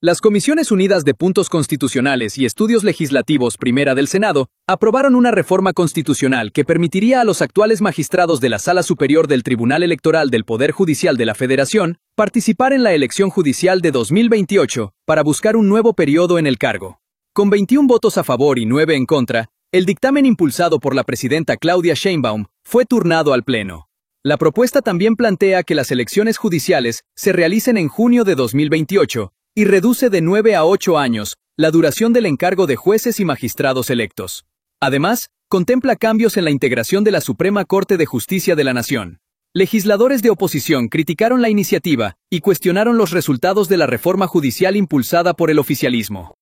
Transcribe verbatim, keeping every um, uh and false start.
Las Comisiones Unidas de Puntos Constitucionales y Estudios Legislativos Primera del Senado aprobaron una reforma constitucional que permitiría a los actuales magistrados de la Sala Superior del Tribunal Electoral del Poder Judicial de la Federación participar en la elección judicial de dos mil veintiocho para buscar un nuevo periodo en el cargo. Con veintiún votos a favor y nueve en contra, el dictamen impulsado por la presidenta Claudia Sheinbaum fue turnado al Pleno. La propuesta también plantea que las elecciones judiciales se realicen en junio de dos mil veintiocho, y reduce de nueve a ocho años la duración del encargo de jueces y magistrados electos. Además, contempla cambios en la integración de la Suprema Corte de Justicia de la Nación. Legisladores de oposición criticaron la iniciativa y cuestionaron los resultados de la reforma judicial impulsada por el oficialismo.